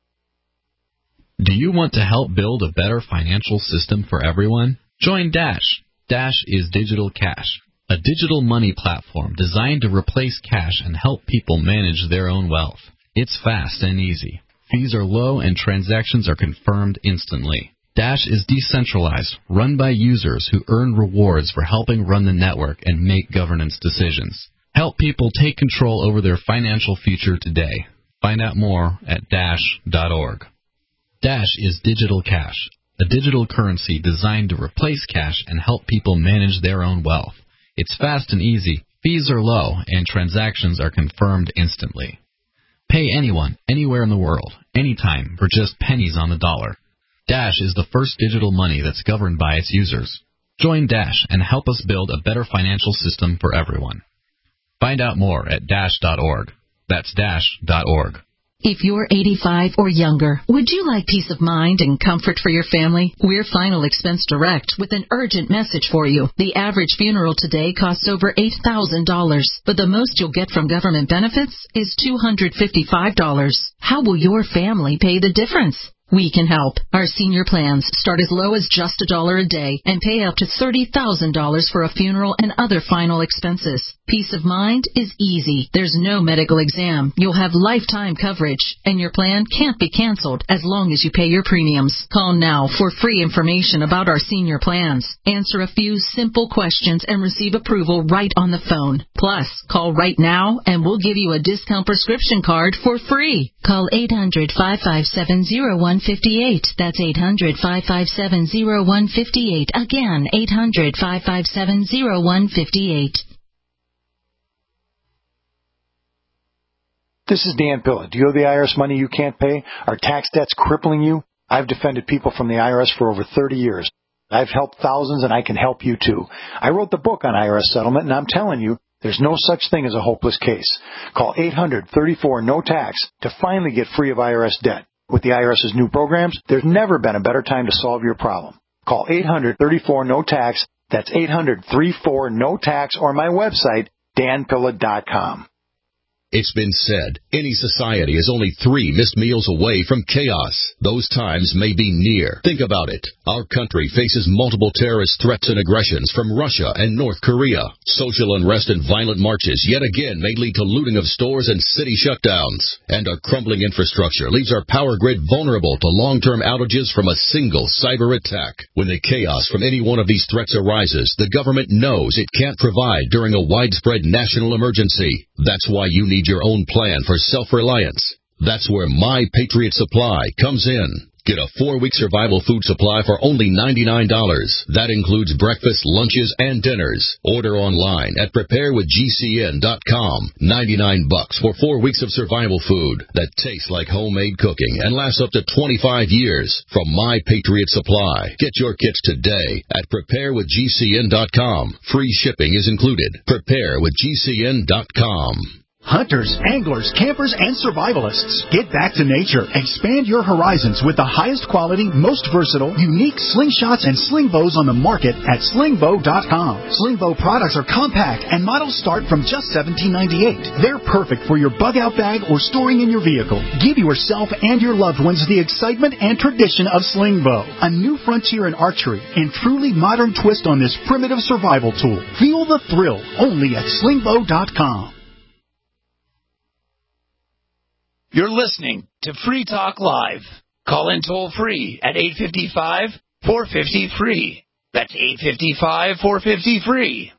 Do you want to help build a better financial system for everyone? Join Dash. Dash is Digital Cash, a digital money platform designed to replace cash and help people manage their own wealth. It's fast and easy. Fees are low and transactions are confirmed instantly. Dash is decentralized, run by users who earn rewards for helping run the network and make governance decisions. Help people take control over their financial future today. Find out more at dash dot org. Dash is Digital Cash, a digital currency designed to replace cash and help people manage their own wealth. It's fast and easy, fees are low, and transactions are confirmed instantly. Pay anyone, anywhere in the world, anytime, for just pennies on the dollar. Dash is the first digital money that's governed by its users. Join Dash and help us build a better financial system for everyone. Find out more at dash dot org. That's dash dot org. If you're eighty-five or younger, would you like peace of mind and comfort for your family? We're Final Expense Direct with an urgent message for you. The average funeral today costs over eight thousand dollars, but the most you'll get from government benefits is two hundred fifty-five dollars. How will your family pay the difference? We can help. Our senior plans start as low as just a dollar a day and pay up to thirty thousand dollars for a funeral and other final expenses. Peace of mind is easy. There's no medical exam. You'll have lifetime coverage, and your plan can't be canceled as long as you pay your premiums. Call now for free information about our senior plans. Answer a few simple questions and receive approval right on the phone. Plus, call right now and we'll give you a discount prescription card for free. Call eight hundred, five five seven, zero one one five eight. That's eight hundred, five five seven, oh one five eight. Again, eight hundred, five five seven, oh one five eight. This is Dan Pilla. Do you owe the I R S money you can't pay? Are tax debts crippling you? I've defended people from the I R S for over thirty years. I've helped thousands, and I can help you too. I wrote the book on I R S settlement, and I'm telling you, there's no such thing as a hopeless case. Call eight hundred, thirty-four, no tax to finally get free of I R S debt. With the IRS's new programs, there's never been a better time to solve your problem. Call eight hundred, thirty-four, no tax. That's eight hundred, thirty-four, no tax, or my website, dan pilla dot com. It's been said, any society is only three missed meals away from chaos. Those times may be near. Think about it. Our country faces multiple terrorist threats and aggressions from Russia and North Korea. Social unrest and violent marches yet again may lead to looting of stores and city shutdowns. And our crumbling infrastructure leaves our power grid vulnerable to long-term outages from a single cyber attack. When the chaos from any one of these threats arises, the government knows it can't provide during a widespread national emergency. That's why you need your own plan for self-reliance. That's where My Patriot Supply comes in. Get a four-week survival food supply for only ninety-nine dollars. That includes breakfast, lunches, and dinners. Order online at prepare with G C N dot com. ninety-nine bucks for four weeks of survival food that tastes like homemade cooking and lasts up to twenty-five years from My Patriot Supply. Get your kits today at prepare with G C N dot com. Free shipping is included. prepare with G C N dot com. Hunters, anglers, campers, and survivalists. Get back to nature. Expand your horizons with the highest quality, most versatile, unique slingshots and sling bows on the market at sling bow dot com. Sling bow products are compact and models start from just seventeen ninety-eight. They're perfect for your bug-out bag or storing in your vehicle. Give yourself and your loved ones the excitement and tradition of sling bow. A new frontier in archery and truly modern twist on this primitive survival tool. Feel the thrill only at sling bow dot com. You're listening to Free Talk Live. Call in toll free at eight five five, four five zero, free. That's eight five five, four five zero, free.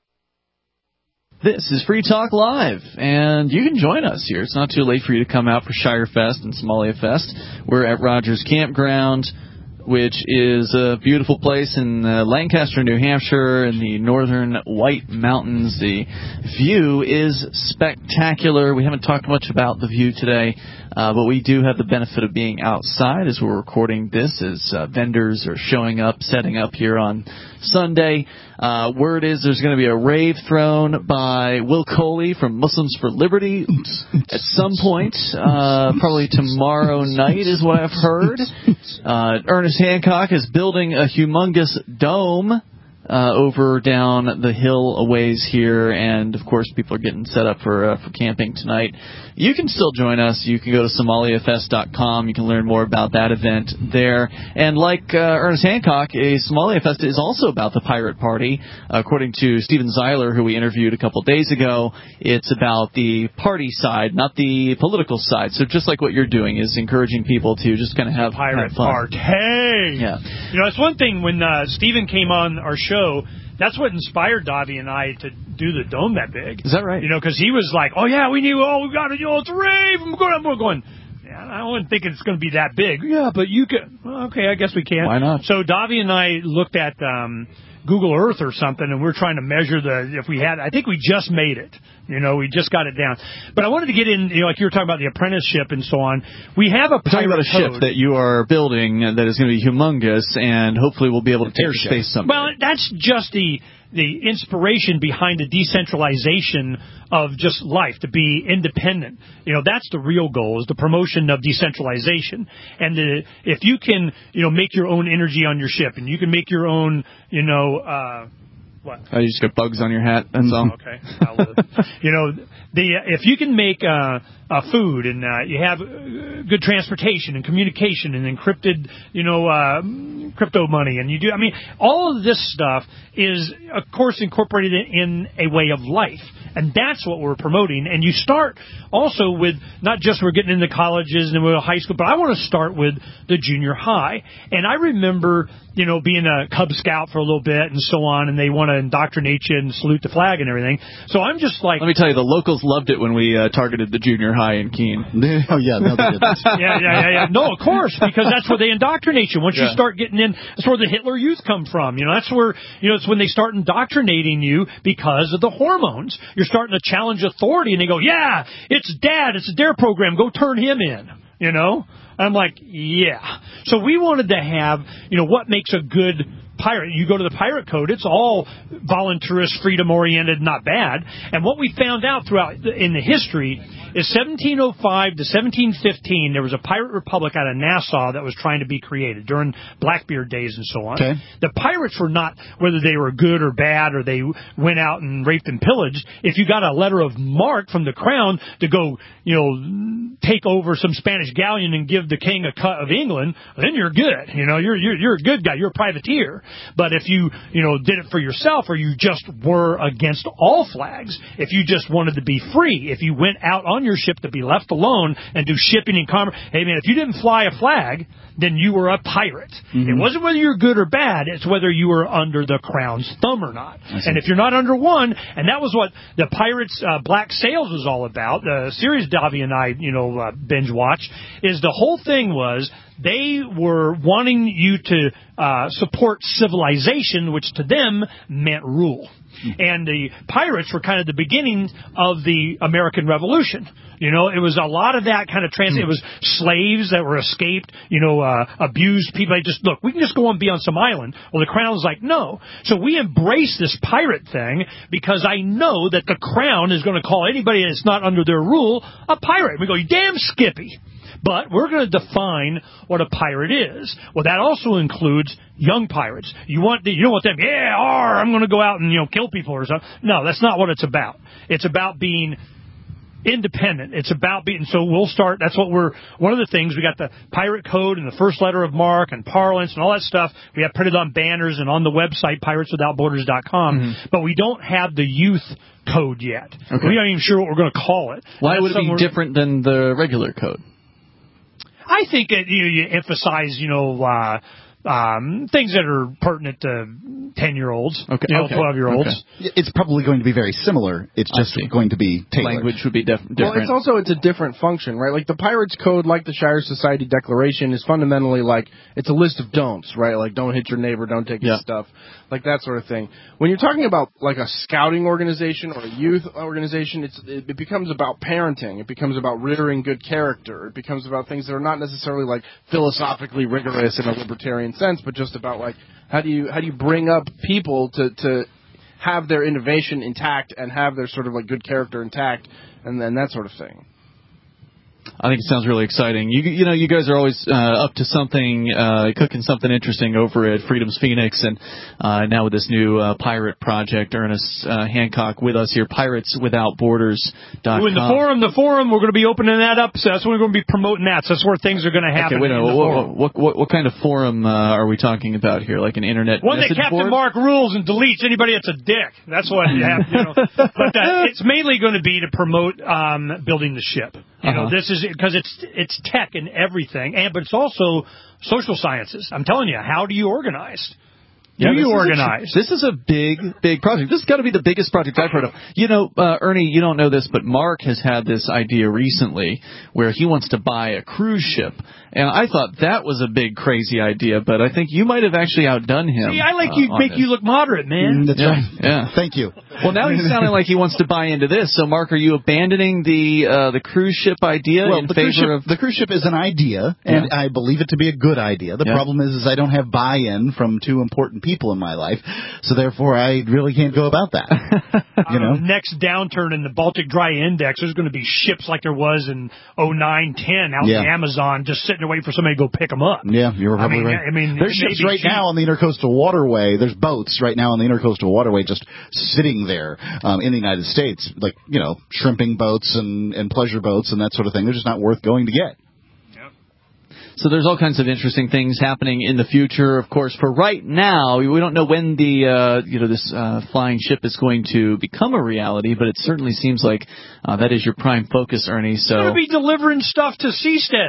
This is Free Talk Live, and you can join us here. It's not too late for you to come out for Shire Fest and Somalia Fest. We're at Rogers Campground, which is a beautiful place in uh, Lancaster, New Hampshire, in the northern White Mountains. The view is spectacular. We haven't talked much about the view today, uh, but we do have the benefit of being outside as we're recording this, as uh, vendors are showing up, setting up here on Sunday. Uh, word is there's going to be a rave thrown by Will Coley from Muslims for Liberty at some point, uh, probably tomorrow night is what I've heard. Uh, Ernest Hancock is building a humongous dome uh, over down the hill a ways here, and of course people are getting set up for uh, for camping tonight. You can still join us. You can go to somalia fest dot com. You can learn more about that event there. And like uh, Ernest Hancock, a Somalia Fest is also about the Pirate Party. According to Steven Zeiler, who we interviewed a couple days ago, it's about the party side, not the political side. So just like what you're doing is encouraging people to just kind of have, Pirate have fun. Party. Hey! Yeah. You know, it's one thing when uh, Steven came on our show, that's what inspired Davi and I to do the dome that big. Is that right? You know, because he was like, oh, yeah, we need, oh, we got to, you know, it's a rave. I'm going, I'm going, yeah, I wasn't thinking it's going to be that big. Yeah, but you can, well, okay, I guess we can. Why not? So Davi and I looked at um, Google Earth or something, and we're trying to measure the, if we had, I think we just made it. You know, we just got it down. But I wanted to get in, you know, like you were talking about the apprenticeship and so on. We have a We're talking about a code. ship that you are building that is going to be humongous, and hopefully we'll be able to take to space someday. Well, that's just the the inspiration behind the decentralization of just life, to be independent. You know, that's the real goal, is the promotion of decentralization. And the, if you can, you know, make your own energy on your ship, and you can make your own, you know, uh, what? Oh, you just got bugs on your hat, that's all. Okay. I'll, uh, you know, the if you can make uh, uh, food, and uh, you have uh, good transportation and communication and encrypted, you know, uh, crypto money, and you do, I mean, all of this stuff is, of course, incorporated in a way of life. And that's what we're promoting. And you start also with, not just we're getting into colleges and we're high school, but I want to start with the junior high. And I remember, you know, being a Cub Scout for a little bit and so on, and they want want to indoctrinate you and salute the flag and everything. So I'm just like... Let me tell you, the locals loved it when we uh, targeted the junior high in Keene. Oh, yeah, no, they didn't. yeah, yeah, yeah, yeah. No, of course, because that's where they indoctrinate you. Once Yeah. you start getting in, that's where the Hitler Youth come from. You know, that's where, you know, it's when they start indoctrinating you because of the hormones. You're starting to challenge authority, and they go, yeah, it's Dad, it's a D A R E program, go turn him in, you know? I'm like, yeah. So we wanted to have, you know, what makes a good pirate. You go to the pirate code, it's all voluntarist, freedom-oriented, not bad. And what we found out throughout the, in the history is seventeen oh five to seventeen fifteen, there was a pirate republic out of Nassau that was trying to be created during Blackbeard days and so on. Okay. The pirates were not, whether they were good or bad or they went out and raped and pillaged, if you got a letter of marque from the crown to go, you know, take over some Spanish galleon and give the king a cut of England, then you're good. You know, you're, you're, you're a good guy. You're a privateer. But if you, you know, did it for yourself or you just were against all flags, if you just wanted to be free, if you went out on your ship to be left alone and do shipping and commerce, hey man, if you didn't fly a flag, then you were a pirate. Mm-hmm. It wasn't whether you're good or bad, it's whether you were under the crown's thumb or not. And if you're not under one, and that was what the Pirates uh, Black Sails was all about, the series Davi and I, you know, uh, binge watch, is the whole thing was they were wanting you to uh, support civilization, which to them meant rule. And the pirates were kind of the beginning of the American Revolution. You know, it was a lot of that kind of trans. It was slaves that were escaped, you know, uh, abused people. They just, look, we can just go and be on some island. Well, the crown was like, no. So we embrace this pirate thing because I know that the crown is going to call anybody that's not under their rule a pirate. We go, you damn Skippy. But we're going to define what a pirate is. Well, that also includes young pirates. You want the, you don't want them, yeah, arr, I'm going to go out and, you know, kill people or something. No, that's not what it's about. It's about being independent. It's about being, so we'll start, that's what we're, one of the things, we got the pirate code and the first letter of marque and parlance and all that stuff. We have printed on banners and on the website, pirates without borders dot com, mm-hmm. but we don't have the youth code yet. Okay. We're not even sure what we're going to call it. Why would it be different than the regular code? I think it, you, you emphasize, you know, uh, um, things that are pertinent to ten-year-olds, okay. you know, okay. twelve-year-olds. Okay. It's probably going to be very similar. It's just going to be tailored. Language would be def- different. Well, it's also, it's a different function, right? Like the Pirates Code, like the Shire Society Declaration, is fundamentally like, it's a list of don'ts, right? Like don't hit your neighbor, don't take his yeah. stuff, like that sort of thing. When you're talking about like a scouting organization or a youth organization, it's, it, it becomes about parenting. It becomes about rearing good character. It becomes about things that are not necessarily like philosophically rigorous in a libertarian sense, but just about like how do you how do you bring up people to to have their innovation intact and have their sort of like good character intact, and then that sort of thing. I think it sounds really exciting. You you know, you guys are always uh, up to something, uh, cooking something interesting over at Freedom's Phoenix, and uh, now with this new uh, pirate project, Ernest uh, Hancock with us here, pirates without borders dot com. In the forum, the forum, we're going to be opening that up, so that's when we're going to be promoting that. So that's where things are going to happen. Okay, wait a minute. What, what, what, what kind of forum uh, are we talking about here? Like an internet One message that Captain board? Mark rules and deletes anybody that's a dick. That's what you have, you know. But uh, it's mainly going to be to promote um, building the ship. You uh-huh. know, this is because it's it's tech and everything, and but it's also social sciences. I'm telling you, how do you organize? Yeah, do you this organize? Is a, this is a big, big project. This has got to be the biggest project I've heard of. You know, uh, Ernie, you don't know this, but Mark has had this idea recently where he wants to buy a cruise ship. And I thought that was a big, crazy idea, but I think you might have actually outdone him. See, I like uh, you, make this. you look moderate, man. Mm, that's yeah, right. Yeah. Thank you. Well, now he's sounding like he wants to buy into this. So, Mark, are you abandoning the uh, the cruise ship idea well, in the favor cruise ship, of... The cruise ship is an idea, and yeah. I believe it to be a good idea. The yeah. problem is, is I don't have buy-in from two important people in my life, so therefore I really can't go about that. You know, uh, next downturn in the Baltic Dry Index, there's going to be ships like there was in oh nine ten out yeah. in the Amazon, just sitting there waiting for somebody to go pick them up. Yeah, you're probably I mean, right. I mean, there's ships right cheap. now on the Intercoastal Waterway. There's boats right now on the Intercoastal Waterway just sitting there um, in the United States, like, you know, shrimping boats and, and pleasure boats and that sort of thing. They're just not worth going to get. So there's all kinds of interesting things happening in the future. Of course, for right now, we don't know when the uh, you know this uh, flying ship is going to become a reality, but it certainly seems like uh, that is your prime focus, Ernie. So you're going to be delivering stuff to seasteads.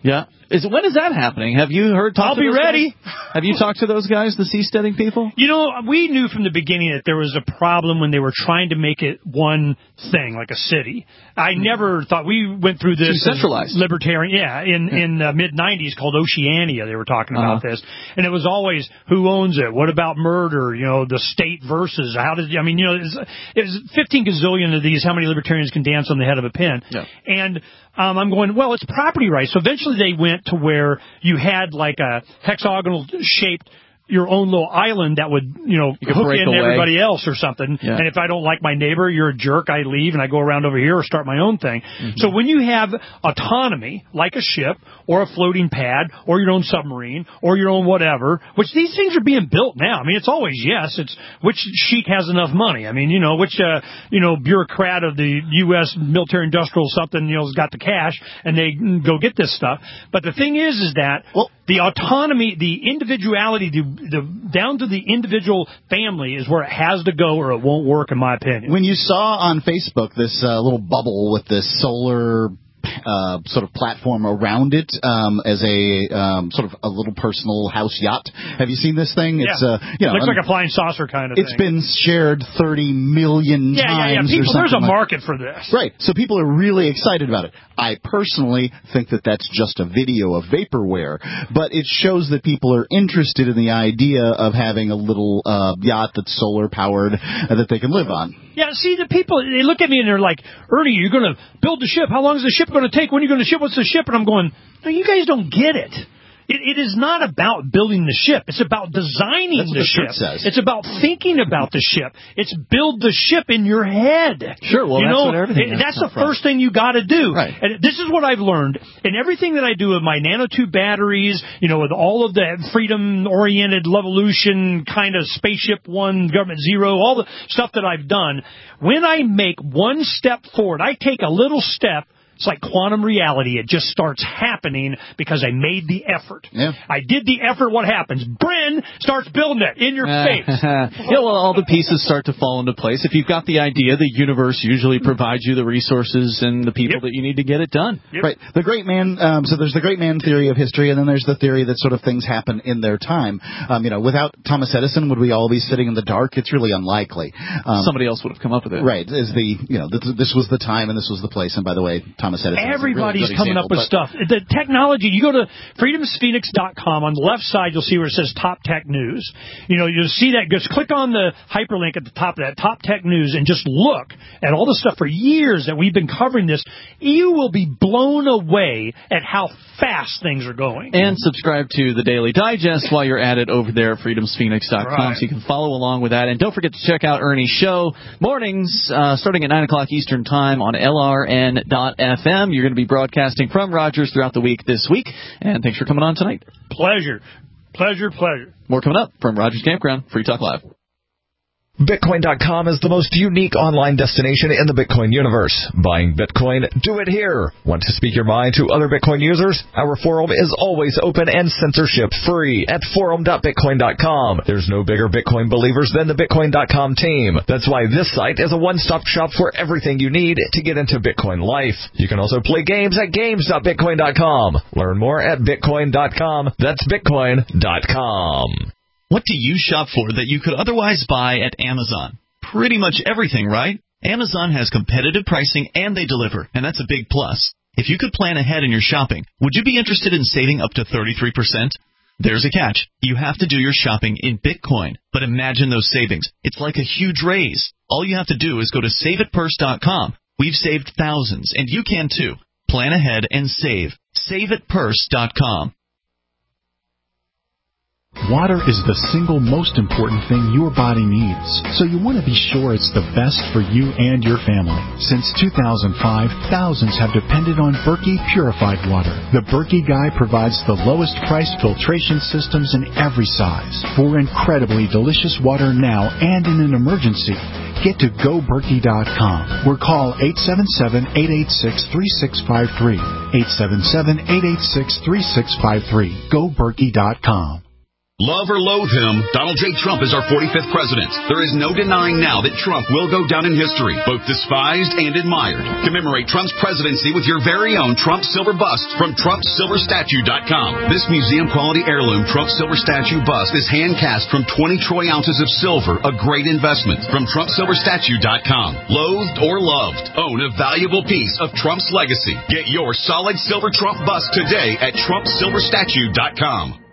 Yeah. Is when is that happening? Have you heard? I'll to be those ready. Guys? Have you talked to those guys, the seasteading people? You know, we knew from the beginning that there was a problem when they were trying to make it one thing, like a city. I hmm. never thought we went through this Too centralized. Libertarian, yeah, in yeah. in the mid nineties called Oceania. They were talking about uh-huh. this, and it was always who owns it, what about murder, you know, the state versus how did I mean, you know, it's it fifteen gazillion of these. How many libertarians can dance on the head of a pin? Yeah. And Um, I'm going, well, it's property rights. So eventually they went to where you had like a hexagonal shaped your own little island that would, you know, you hook in away. everybody else or something. Yeah. And if I don't like my neighbor, you're a jerk, I leave and I go around over here or start my own thing. Mm-hmm. So when you have autonomy, like a ship or a floating pad or your own submarine or your own whatever, which these things are being built now. I mean, it's always yes. It's which sheik has enough money. I mean, you know, which, uh, you know, bureaucrat of the U S military industrial something, you know, has got the cash and they go get this stuff. But the thing is, is that well, the autonomy, the individuality, the, the down to the individual family is where it has to go or it won't work, in my opinion. When you saw on Facebook this uh, little bubble with this solar uh, sort of platform around it um, as a um, sort of a little personal house yacht, have you seen this thing? Yeah. It's uh, you know, looks I mean, like a flying saucer kind of it's thing. It's been shared thirty million yeah, times. Yeah, yeah, People, or something there's a like market for this. Right. So people are really excited about it. I personally think that that's just a video of vaporware, but it shows that people are interested in the idea of having a little uh, yacht that's solar powered uh, that they can live on. Yeah, see, the people, they look at me and they're like, Ernie, you're going to build the ship. How long is the ship going to take? When are you going to ship? What's the ship? And I'm going, no, you guys don't get it. It, it is not about building the ship. It's about designing That's the, what the ship. Says. It's about thinking about the ship. It's build the ship in your head. Sure, well, you that's know, what everything it, That's the from. first thing you got to do. Right. And this is what I've learned. In everything that I do with my nanotube batteries, you know, with all of the freedom-oriented, Levolution, kind of Spaceship One, Government Zero, all the stuff that I've done, when I make one step forward, I take a little step. It's like quantum reality. It just starts happening because I made the effort. Yeah. I did the effort. What happens? Bren starts building it in your face. Yeah, well, all the pieces start to fall into place. If you've got the idea, the universe usually provides you the resources and the people yep. that you need to get it done. Yep. Right. The great man, um, so there's the great man theory of history, and then there's the theory that sort of things happen in their time. Um, you know, without Thomas Edison, would we all be sitting in the dark? It's really unlikely. Um, Somebody else would have come up with it. Right. Is the, you know, th- this was the time and this was the place. And by the way, Thomas Edison. Everybody's really coming example, up with stuff. The technology, you go to freedoms phoenix dot com. On the left side, you'll see where it says Top Tech News. You know, you'll see that. Just click on the hyperlink at the top of that, Top Tech News, and just look at all the stuff for years that we've been covering this. You will be blown away at how fast things are going. And subscribe to the Daily Digest while you're at it over there at freedoms phoenix dot com, right. So you can follow along with that. And don't forget to check out Ernie's show, mornings, uh, starting at nine o'clock Eastern Time on L R N dot F M. You're going to be broadcasting from Rogers throughout the week this week. And thanks for coming on tonight. Pleasure. Pleasure, pleasure. More coming up from Rogers Campground. Free Talk Live. Bitcoin dot com is the most unique online destination in the Bitcoin universe. Buying Bitcoin, do it here. Want to speak your mind to other Bitcoin users? Our forum is always open and censorship free at forum dot bitcoin dot com. There's no bigger Bitcoin believers than the Bitcoin dot com team. That's why this site is a one-stop shop for everything you need to get into Bitcoin life. You can also play games at games dot bitcoin dot com. Learn more at bitcoin dot com. That's bitcoin dot com. What do you shop for that you could otherwise buy at Amazon? Pretty much everything, right? Amazon has competitive pricing and they deliver, and that's a big plus. If you could plan ahead in your shopping, would you be interested in saving up to thirty-three percent? There's a catch. You have to do your shopping in Bitcoin. But imagine those savings. It's like a huge raise. All you have to do is go to save it purse dot com. We've saved thousands, and you can too. Plan ahead and save. save it purse dot com. Water is the single most important thing your body needs, so you want to be sure it's the best for you and your family. Since two thousand five, thousands have depended on Berkey purified water. The Berkey Guy provides the lowest priced filtration systems in every size. For incredibly delicious water now and in an emergency, get to go berkey dot com or call eight seven seven, eight eight six, three six five three. eight seven seven, eight eight six, three six five three. go berkey dot com. Love or loathe him, Donald J. Trump is our forty-fifth president. There is no denying now that Trump will go down in history, both despised and admired. Commemorate Trump's presidency with your very own Trump silver bust from Trump Silver Statue dot com. This museum-quality heirloom Trump silver statue bust is hand-cast from twenty troy ounces of silver, a great investment from Trump Silver Statue dot com. Loathed or loved, own a valuable piece of Trump's legacy. Get your solid silver Trump bust today at Trump Silver Statue dot com.